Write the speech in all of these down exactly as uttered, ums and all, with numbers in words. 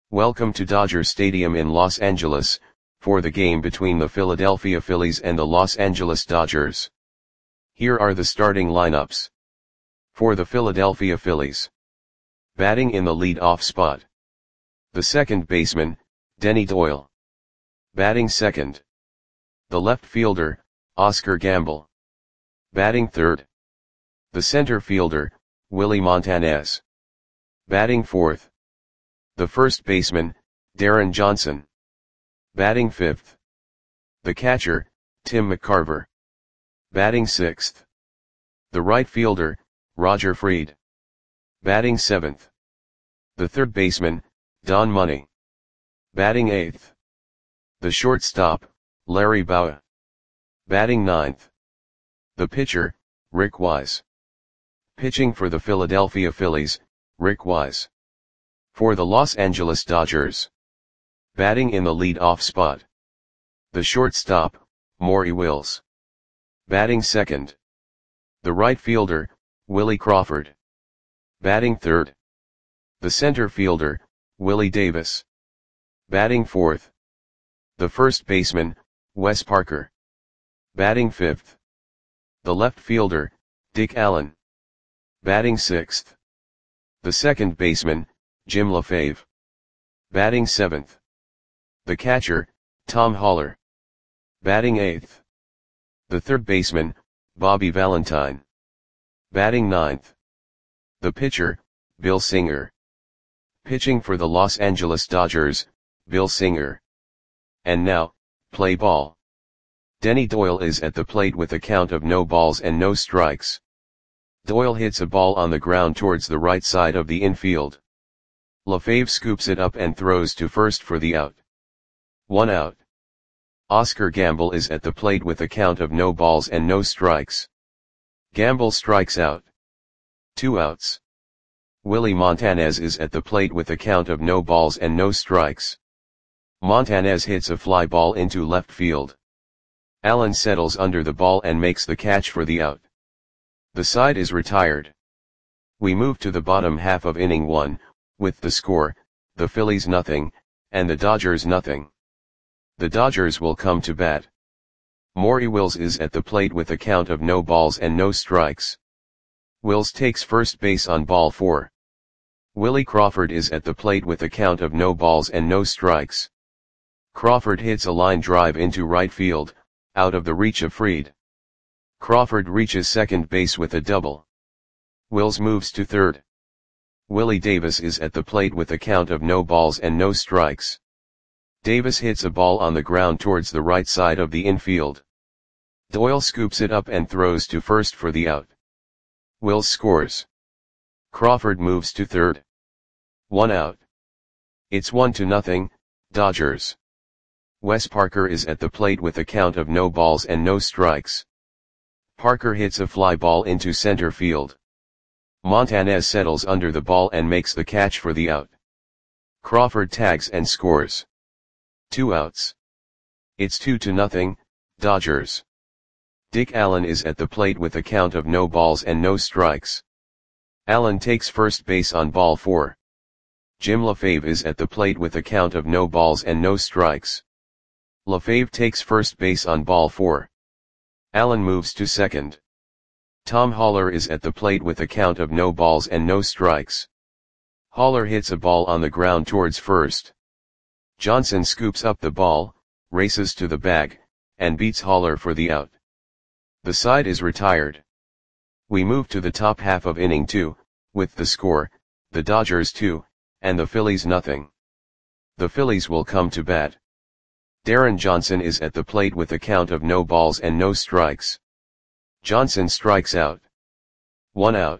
Welcome to Dodger Stadium in Los Angeles, for the game between the Philadelphia Phillies and the Los Angeles Dodgers. Here are the starting lineups. For the Philadelphia Phillies. Batting in the lead-off spot. The second baseman, Denny Doyle. Batting second. The left fielder, Oscar Gamble. Batting third. The center fielder, Willie Montanez. Batting fourth. The first baseman, Darren Johnson. Batting fifth. The catcher, Tim McCarver. Batting sixth. The right fielder, Roger Freed. Batting seventh. The third baseman, Don Money. Batting eighth. The shortstop, Larry Bowa. Batting ninth. The pitcher, Rick Wise. Pitching for the Philadelphia Phillies, Rick Wise. For the Los Angeles Dodgers. Batting in the lead-off spot. The shortstop, Maury Wills. Batting second. The right fielder, Willie Crawford. Batting third. The center fielder, Willie Davis. Batting fourth. The first baseman, Wes Parker. Batting fifth. The left fielder, Dick Allen. Batting sixth. The second baseman, Jim LaFave. Batting seventh. The catcher, Tom Haller. Batting eighth. The third baseman, Bobby Valentine. Batting ninth. The pitcher, Bill Singer. Pitching for the Los Angeles Dodgers, Bill Singer. And now, play ball. Denny Doyle is at the plate with a count of no balls and no strikes. Doyle hits a ball on the ground towards the right side of the infield. LaFave scoops it up and throws to first for the out. One out. Oscar Gamble is at the plate with a count of no balls and no strikes. Gamble strikes out. Two outs. Willie Montanez is at the plate with a count of no balls and no strikes. Montanez hits a fly ball into left field. Allen settles under the ball and makes the catch for the out. The side is retired. We move to the bottom half of inning one, with the score, the Phillies nothing, and the Dodgers nothing. The Dodgers will come to bat. Maury Wills is at the plate with a count of no balls and no strikes. Wills takes first base on ball four. Willie Crawford is at the plate with a count of no balls and no strikes. Crawford hits a line drive into right field, out of the reach of Freed. Crawford reaches second base with a double. Wills moves to third. Willie Davis is at the plate with a count of no balls and no strikes. Davis hits a ball on the ground towards the right side of the infield. Doyle scoops it up and throws to first for the out. Wills scores. Crawford moves to third. One out. It's one to nothing, Dodgers. Wes Parker is at the plate with a count of no balls and no strikes. Parker hits a fly ball into center field. Montanez settles under the ball and makes the catch for the out. Crawford tags and scores. Two outs. It's two to nothing, Dodgers. Dick Allen is at the plate with a count of no balls and no strikes. Allen takes first base on ball four. Jim LaFave is at the plate with a count of no balls and no strikes. LaFave takes first base on ball four. Allen moves to second. Tom Haller is at the plate with a count of no balls and no strikes. Haller hits a ball on the ground towards first. Johnson scoops up the ball, races to the bag, and beats Haller for the out. The side is retired. We move to the top half of inning two, with the score, the Dodgers two, and the Phillies nothing. The Phillies will come to bat. Darren Johnson is at the plate with a count of no balls and no strikes. Johnson strikes out. One out.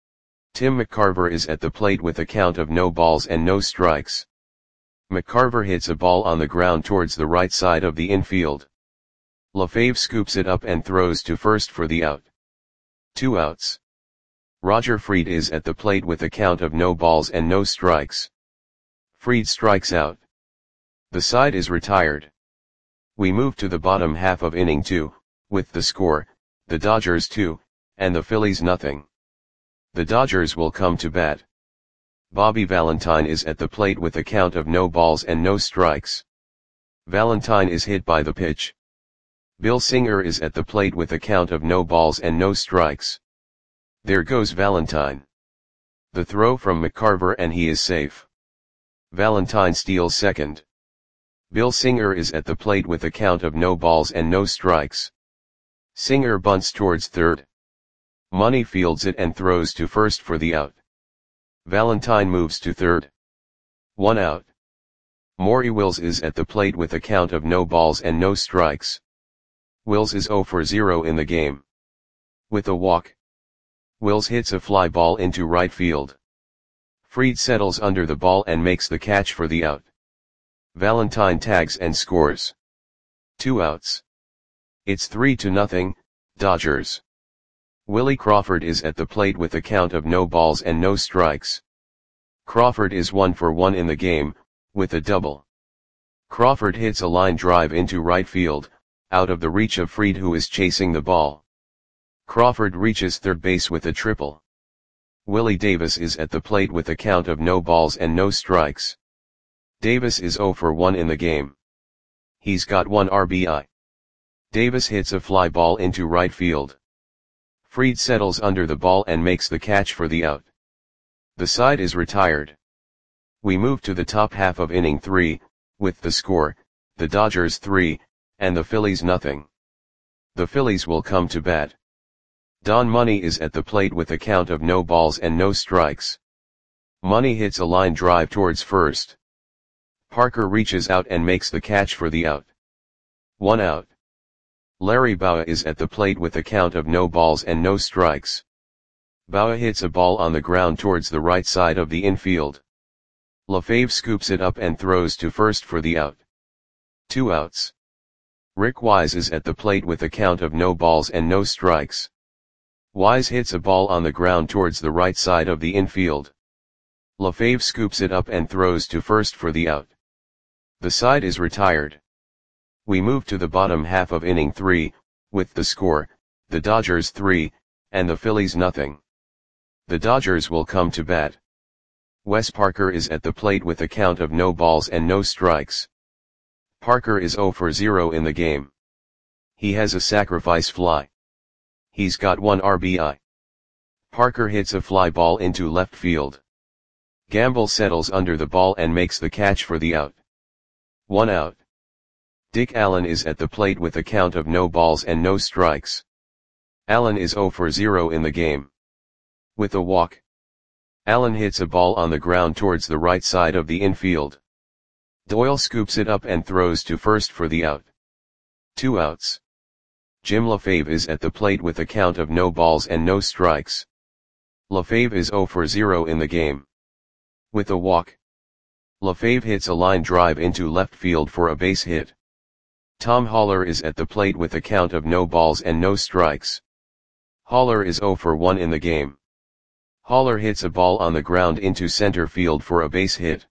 Tim McCarver is at the plate with a count of no balls and no strikes. McCarver hits a ball on the ground towards the right side of the infield. LaFave scoops it up and throws to first for the out. Two outs. Roger Freed is at the plate with a count of no balls and no strikes. Freed strikes out. The side is retired. We move to the bottom half of inning two, with the score, the Dodgers two, and the Phillies nothing. The Dodgers will come to bat. Bobby Valentine is at the plate with a count of no balls and no strikes. Valentine is hit by the pitch. Bill Singer is at the plate with a count of no balls and no strikes. There goes Valentine. The throw from McCarver and he is safe. Valentine steals second. Bill Singer is at the plate with a count of no balls and no strikes. Singer bunts towards third. Money fields it and throws to first for the out. Valentine moves to third. One out. Maury Wills is at the plate with a count of no balls and no strikes. Wills is zero for zero in the game. With a walk, Wills hits a fly ball into right field. Fried settles under the ball and makes the catch for the out. Valentine tags and scores. Two outs. It's three to nothing, Dodgers. Willie Crawford is at the plate with a count of no balls and no strikes. Crawford is one for one in the game, with a double. Crawford hits a line drive into right field, out of the reach of Fried who is chasing the ball. Crawford reaches third base with a triple. Willie Davis is at the plate with a count of no balls and no strikes. Davis is zero for one in the game. He's got one R B I. Davis hits a fly ball into right field. Fried settles under the ball and makes the catch for the out. The side is retired. We move to the top half of inning three, with the score, the Dodgers three, and the Phillies nothing. The Phillies will come to bat. Don Money is at the plate with a count of no balls and no strikes. Money hits a line drive towards first. Parker reaches out and makes the catch for the out. One out. Larry Bowa is at the plate with a count of no balls and no strikes. Bowa hits a ball on the ground towards the right side of the infield. LaFave scoops it up and throws to first for the out. Two outs. Rick Wise is at the plate with a count of no balls and no strikes. Wise hits a ball on the ground towards the right side of the infield. LaFave scoops it up and throws to first for the out. The side is retired. We move to the bottom half of inning three, with the score, the Dodgers three, and the Phillies nothing. The Dodgers will come to bat. Wes Parker is at the plate with a count of no balls and no strikes. Parker is zero for zero in the game. He has a sacrifice fly. He's got one R B I. Parker hits a fly ball into left field. Gamble settles under the ball and makes the catch for the out. One out. Dick Allen is at the plate with a count of no balls and no strikes. Allen is zero for zero in the game. With a walk, Allen hits a ball on the ground towards the right side of the infield. Doyle scoops it up and throws to first for the out. Two outs. Jim LaFave is at the plate with a count of no balls and no strikes. LaFave is zero for zero in the game. With a walk, LaFave hits a line drive into left field for a base hit. Tom Haller is at the plate with a count of no balls and no strikes. Haller is zero for one in the game. Haller hits a ball on the ground into center field for a base hit.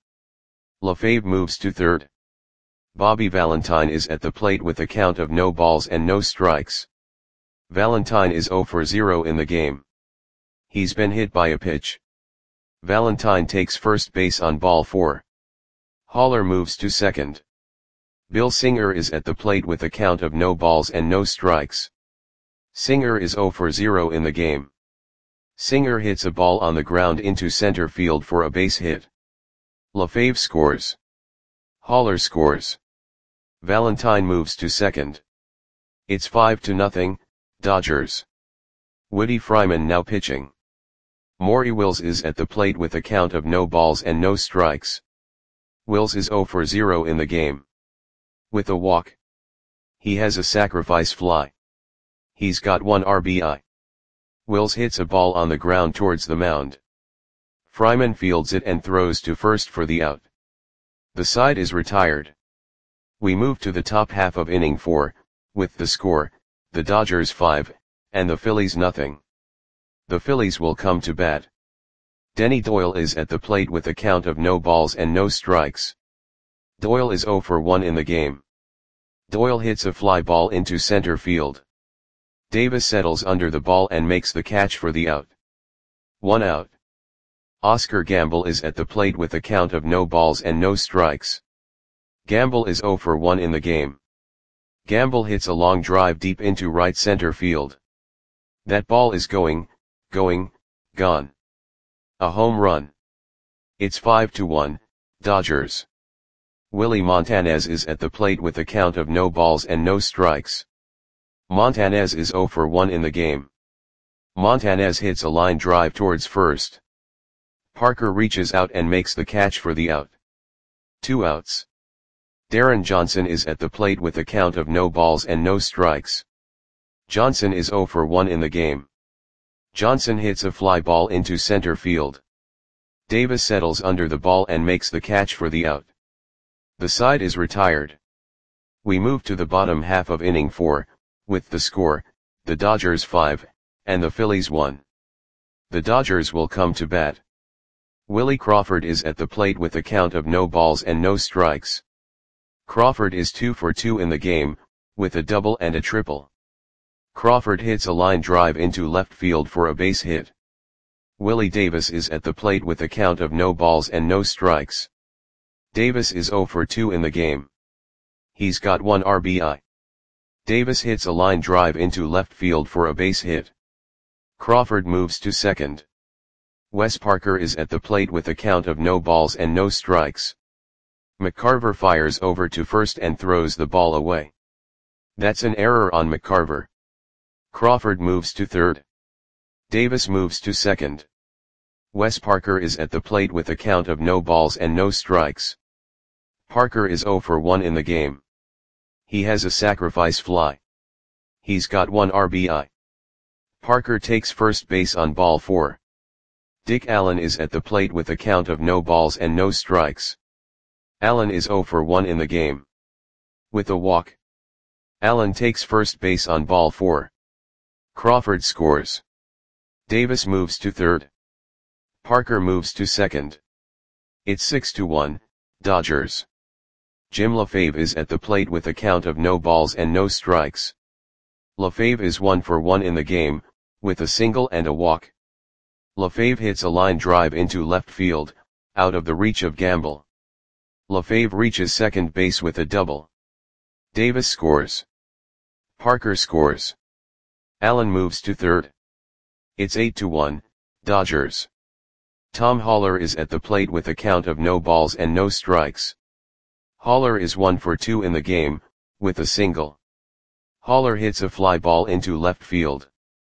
LaFave moves to third. Bobby Valentine is at the plate with a count of no balls and no strikes. Valentine is zero for zero in the game. He's been hit by a pitch. Valentine takes first base on ball four. Haller moves to second. Bill Singer is at the plate with a count of no balls and no strikes. Singer is zero for zero in the game. Singer hits a ball on the ground into center field for a base hit. LaFave scores. Haller scores. Valentine moves to second. It's five to nothing, Dodgers. Woody Fryman now pitching. Maury Wills is at the plate with a count of no balls and no strikes. Wills is zero for zero in the game. With a walk, he has a sacrifice fly. He's got one R B I. Wills hits a ball on the ground towards the mound. Fryman fields it and throws to first for the out. The side is retired. We move to the top half of inning four, with the score, the Dodgers five, and the Phillies nothing. The Phillies will come to bat. Denny Doyle is at the plate with a count of no balls and no strikes. Doyle is zero for one in the game. Doyle hits a fly ball into center field. Davis settles under the ball and makes the catch for the out. One out. Oscar Gamble is at the plate with a count of no balls and no strikes. Gamble is zero for one in the game. Gamble hits a long drive deep into right center field. That ball is going, going, gone. A home run. It's five to one, Dodgers. Willie Montanez is at the plate with a count of no balls and no strikes. Montanez is zero for one in the game. Montanez hits a line drive towards first. Parker reaches out and makes the catch for the out. Two outs. Darren Johnson is at the plate with a count of no balls and no strikes. Johnson is zero for one in the game. Johnson hits a fly ball into center field. Davis settles under the ball and makes the catch for the out. The side is retired. We move to the bottom half of inning four, with the score, the Dodgers five, and the Phillies one. The Dodgers will come to bat. Willie Crawford is at the plate with a count of no balls and no strikes. Crawford is two for two in the game, with a double and a triple. Crawford hits a line drive into left field for a base hit. Willie Davis is at the plate with a count of no balls and no strikes. Davis is zero for two in the game. He's got one R B I. Davis hits a line drive into left field for a base hit. Crawford moves to second. Wes Parker is at the plate with a count of no balls and no strikes. McCarver fires over to first and throws the ball away. That's an error on McCarver. Crawford moves to third. Davis moves to second. Wes Parker is at the plate with a count of no balls and no strikes. Parker is zero for one in the game. He has a sacrifice fly. He's got one R B I. Parker takes first base on ball four. Dick Allen is at the plate with a count of no balls and no strikes. Allen is zero for one in the game. With a walk. Allen takes first base on ball four. Crawford scores. Davis moves to third. Parker moves to second. It's six to one, Dodgers. Jim LaFave is at the plate with a count of no balls and no strikes. LaFave is one for one in the game, with a single and a walk. LaFave hits a line drive into left field, out of the reach of Gamble. LaFave reaches second base with a double. Davis scores. Parker scores. Allen moves to third. It's eight to one, Dodgers. Tom Haller is at the plate with a count of no balls and no strikes. Haller is one for two in the game, with a single. Haller hits a fly ball into left field.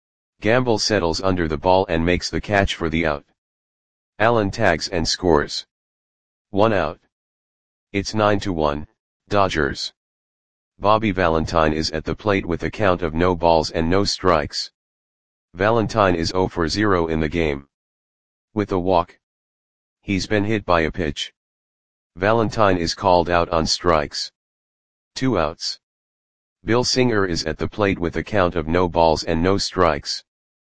Gamble settles under the ball and makes the catch for the out. Allen tags and scores. One out. It's nine to one, Dodgers. Bobby Valentine is at the plate with a count of no balls and no strikes. Valentine is zero for zero in the game. With a walk. He's been hit by a pitch. Valentine is called out on strikes. Two outs. Bill Singer is at the plate with a count of no balls and no strikes.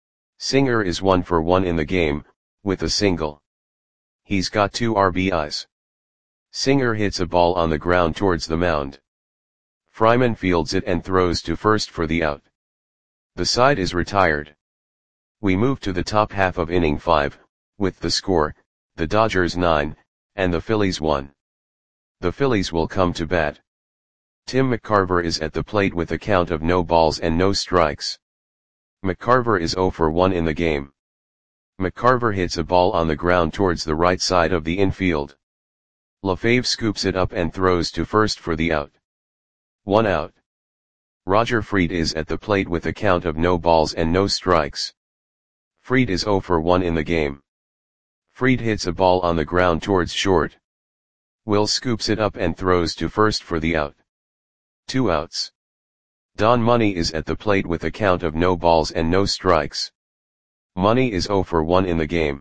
Singer is one for one in the game, with a single. He's got two R B Is. Singer hits a ball on the ground towards the mound. Fryman fields it and throws to first for the out. The side is retired. We move to the top half of inning five, with the score, the Dodgers nine, and the Phillies one. The Phillies will come to bat. Tim McCarver is at the plate with a count of no balls and no strikes. McCarver is zero for one in the game. McCarver hits a ball on the ground towards the right side of the infield. LaFave scoops it up and throws to first for the out. One out. Roger Freed is at the plate with a count of no balls and no strikes. Freed is zero for one in the game. Freed hits a ball on the ground towards short. Will scoops it up and throws to first for the out. Two outs. Don Money is at the plate with a count of no balls and no strikes. Money is zero for one in the game.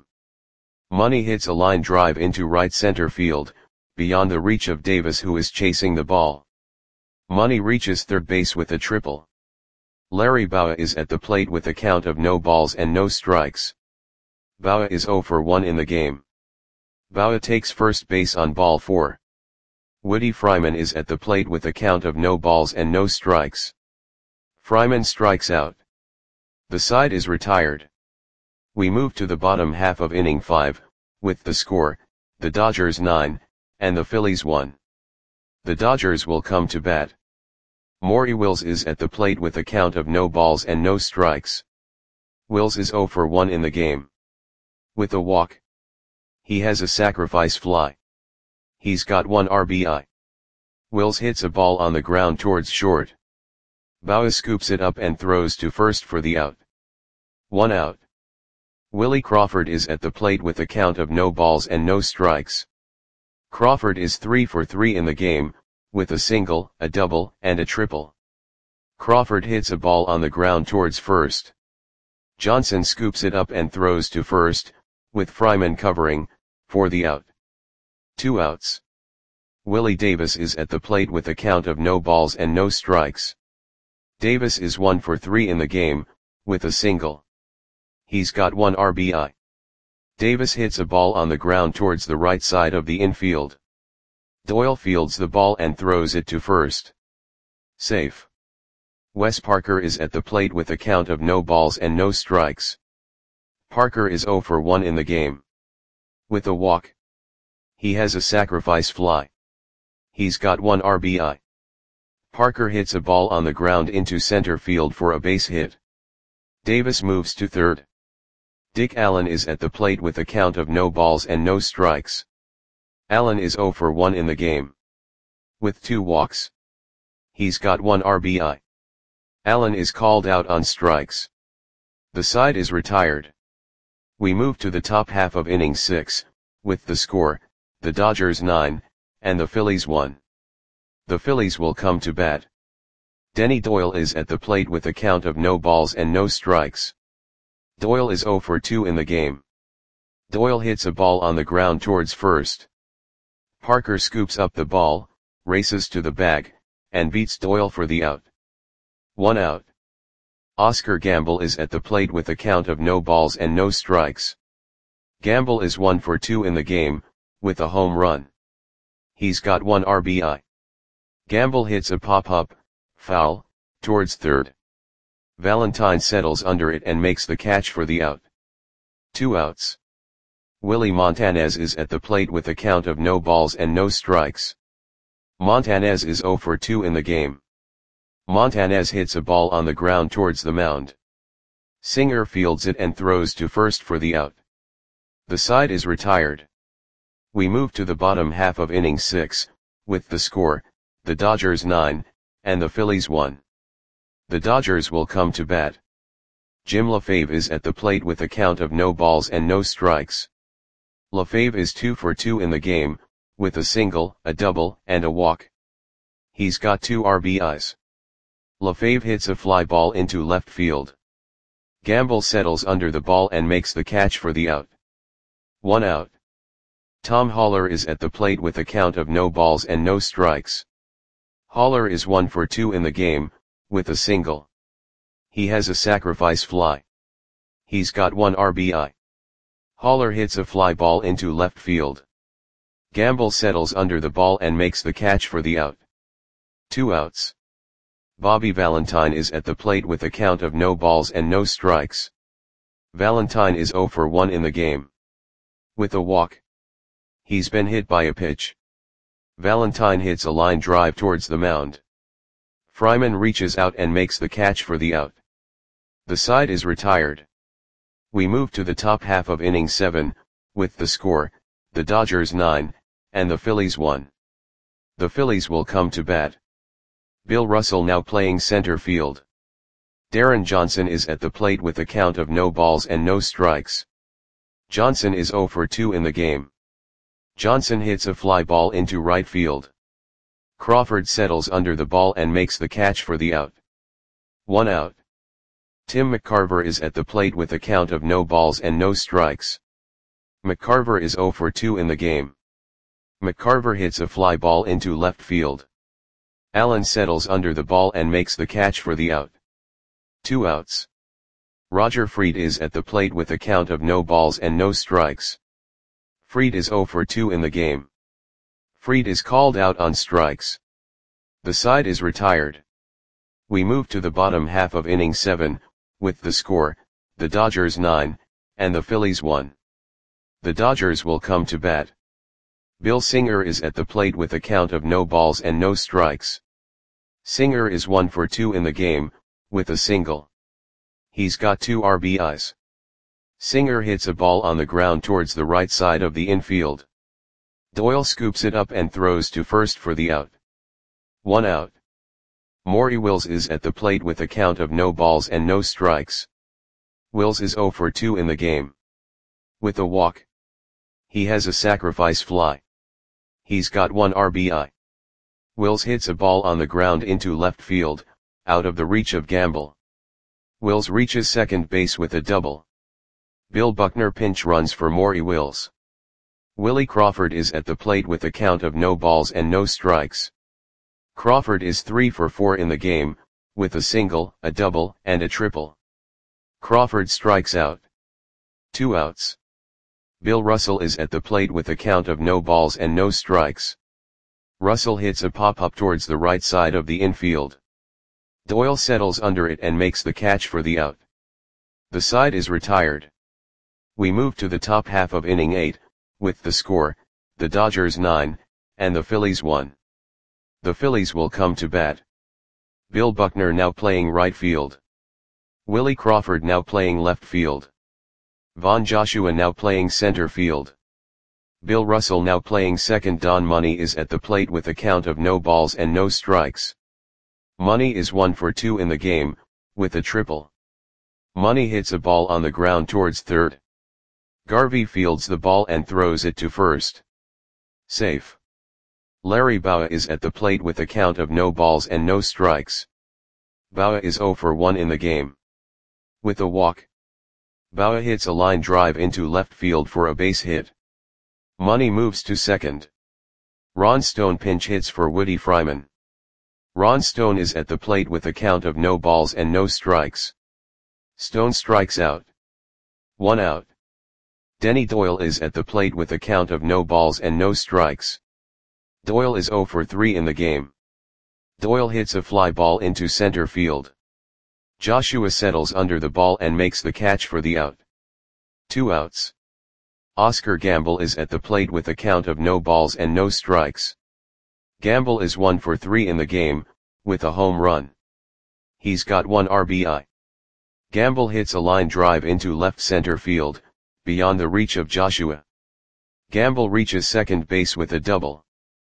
Money hits a line drive into right center field, beyond the reach of Davis, who is chasing the ball. Money reaches third base with a triple. Larry Bowa is at the plate with a count of no balls and no strikes. Bowa is zero for one in the game. Bowa takes first base on ball four. Woody Fryman is at the plate with a count of no balls and no strikes. Fryman strikes out. The side is retired. We move to the bottom half of inning five, with the score, the Dodgers nine, and the Phillies one. The Dodgers will come to bat. Maury Wills is at the plate with a count of no balls and no strikes. Wills is oh for one in the game. With a walk. He has a sacrifice fly. He's got one R B I. Wills hits a ball on the ground towards short. Bauer scoops it up and throws to first for the out. One out. Willie Crawford is at the plate with a count of no balls and no strikes. Crawford is three for three in the game, with a single, a double, and a triple. Crawford hits a ball on the ground towards first. Johnson scoops it up and throws to first, with Fryman covering, for the out. Two outs. Willie Davis is at the plate with a count of no balls and no strikes. Davis is one for three in the game, with a single. He's got one R B I. Davis hits a ball on the ground towards the right side of the infield. Doyle fields the ball and throws it to first. Safe. Wes Parker is at the plate with a count of no balls and no strikes. Parker is oh for one in the game. With a walk. He has a sacrifice fly. He's got one R B I. Parker hits a ball on the ground into center field for a base hit. Davis moves to third. Dick Allen is at the plate with a count of no balls and no strikes. Allen is oh for one in the game. With two walks. He's got one R B I. Allen is called out on strikes. The side is retired. We move to the top half of inning six, with the score, the Dodgers nine, and the Phillies one. The Phillies will come to bat. Denny Doyle is at the plate with a count of no balls and no strikes. Doyle is oh for two in the game. Doyle hits a ball on the ground towards first. Parker scoops up the ball, races to the bag, and beats Doyle for the out. One out. Oscar Gamble is at the plate with a count of no balls and no strikes. Gamble is one for two in the game, with a home run. He's got one R B I. Gamble hits a pop-up, foul, towards third. Valentine settles under it and makes the catch for the out. Two outs. Willie Montanez is at the plate with a count of no balls and no strikes. Montanez is oh for two in the game. Montanez hits a ball on the ground towards the mound. Singer fields it and throws to first for the out. The side is retired. We move to the bottom half of inning six, with the score, the Dodgers nine, and the Phillies one. The Dodgers will come to bat. Jim LaFave is at the plate with a count of no balls and no strikes. LaFave is two for two in the game, with a single, a double, and a walk. He's got two R B Is. LaFave hits a fly ball into left field. Gamble settles under the ball and makes the catch for the out. One out. Tom Haller is at the plate with a count of no balls and no strikes. Haller is one for two in the game, with a single. He has a sacrifice fly. He's got one R B I. Haller hits a fly ball into left field. Gamble settles under the ball and makes the catch for the out. Two outs. Bobby Valentine is at the plate with a count of no balls and no strikes. Valentine is oh for one in the game. With a walk. He's been hit by a pitch. Valentine hits a line drive towards the mound. Fryman reaches out and makes the catch for the out. The side is retired. We move to the top half of inning seven, with the score, the Dodgers nine, and the Phillies one. The Phillies will come to bat. Bill Russell now playing center field. Darren Johnson is at the plate with a count of no balls and no strikes. Johnson is oh for two in the game. Johnson hits a fly ball into right field. Crawford settles under the ball and makes the catch for the out. One out. Tim McCarver is at the plate with a count of no balls and no strikes. McCarver is oh for two in the game. McCarver hits a fly ball into left field. Allen settles under the ball and makes the catch for the out. Two outs. Roger Freed is at the plate with a count of no balls and no strikes. Freed is oh for two in the game. Freed is called out on strikes. The side is retired. We move to the bottom half of inning seven, with the score, the Dodgers nine, and the Phillies one. The Dodgers will come to bat. Bill Singer is at the plate with a count of no balls and no strikes. Singer is one for two in the game, with a single. He's got two R B Is. Singer hits a ball on the ground towards the right side of the infield. Doyle scoops it up and throws to first for the out. One out. Maury Wills is at the plate with a count of no balls and no strikes. Wills is zero for two in the game. With a walk. He has a sacrifice fly. He's got one R B I. Wills hits a ball on the ground into left field, out of the reach of Gamble. Wills reaches second base with a double. Bill Buckner pinch runs for Maury Wills. Willie Crawford is at the plate with a count of no balls and no strikes. Crawford is three for four in the game, with a single, a double, and a triple. Crawford strikes out. Two outs. Bill Russell is at the plate with a count of no balls and no strikes. Russell hits a pop-up towards the right side of the infield. Doyle settles under it and makes the catch for the out. The side is retired. We move to the top half of inning eight, with the score, the Dodgers nine, and the Phillies one. The Phillies will come to bat. Bill Buckner now playing right field. Willie Crawford now playing left field. Von Joshua now playing center field. Bill Russell now playing second. Don Money is at the plate with a count of no balls and no strikes. Money is one for two in the game, with a triple. Money hits a ball on the ground towards third. Garvey fields the ball and throws it to first. Safe. Larry Bowa is at the plate with a count of no balls and no strikes. Bowa is zero for one in the game. With a walk. Bowa hits a line drive into left field for a base hit. Money moves to second. Ron Stone pinch hits for Woody Fryman. Ron Stone is at the plate with a count of no balls and no strikes. Stone strikes out. One out. Denny Doyle is at the plate with a count of no balls and no strikes. Doyle is zero for three in the game. Doyle hits a fly ball into center field. Joshua settles under the ball and makes the catch for the out. Two outs. Oscar Gamble is at the plate with a count of no balls and no strikes. Gamble is one for three in the game, with a home run. He's got one R B I. Gamble hits a line drive into left center field, beyond the reach of Joshua. Gamble reaches second base with a double.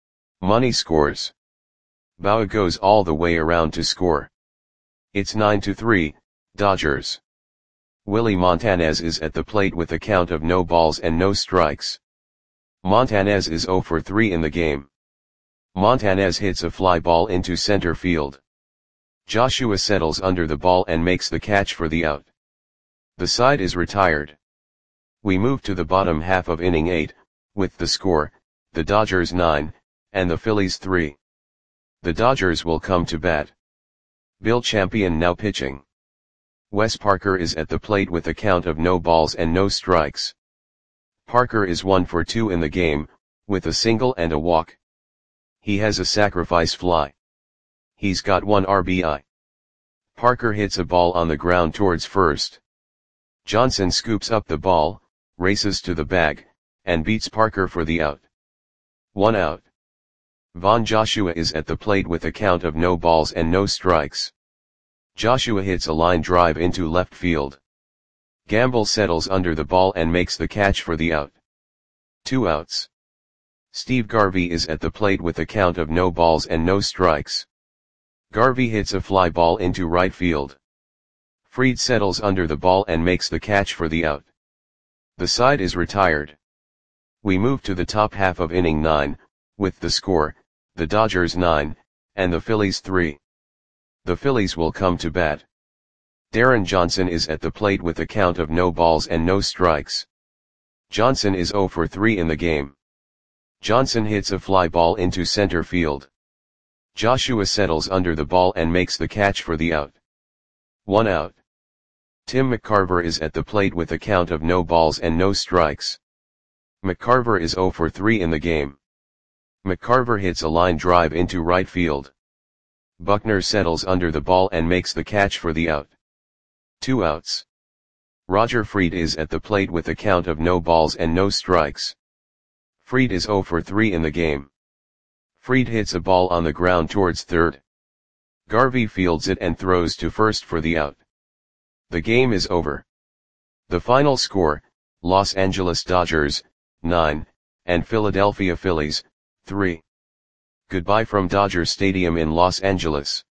Money scores. Bowa goes all the way around to score. It's nine to three, Dodgers. Willie Montanez is at the plate with a count of no balls and no strikes. Montanez is zero for three in the game. Montanez hits a fly ball into center field. Joshua settles under the ball and makes the catch for the out. The side is retired. We move to the bottom half of inning eight, with the score, the Dodgers nine, and the Phillies three. The Dodgers will come to bat. Bill Champion now pitching. Wes Parker is at the plate with a count of no balls and no strikes. Parker is one for two in the game, with a single and a walk. He has a sacrifice fly. He's got one R B I. Parker hits a ball on the ground towards first. Johnson scoops up the ball, races to the bag, and beats Parker for the out. One out. Von Joshua is at the plate with a count of no balls and no strikes. Joshua hits a line drive into left field. Gamble settles under the ball and makes the catch for the out. Two outs. Steve Garvey is at the plate with a count of no balls and no strikes. Garvey hits a fly ball into right field. Fried settles under the ball and makes the catch for the out. The side is retired. We move to the top half of inning nine, with the score, the Dodgers nine, and the Phillies three. The Phillies will come to bat. Darren Johnson is at the plate with a count of no balls and no strikes. Johnson is zero for three in the game. Johnson hits a fly ball into center field. Joshua settles under the ball and makes the catch for the out. One out. Tim McCarver is at the plate with a count of no balls and no strikes. McCarver is zero for three in the game. McCarver hits a line drive into right field. Buckner settles under the ball and makes the catch for the out. Two outs. Roger Fried is at the plate with a count of no balls and no strikes. Fried is zero for three in the game. Fried hits a ball on the ground towards third. Garvey fields it and throws to first for the out. The game is over. The final score, Los Angeles Dodgers, nine, and Philadelphia Phillies, three. Goodbye from Dodger Stadium in Los Angeles.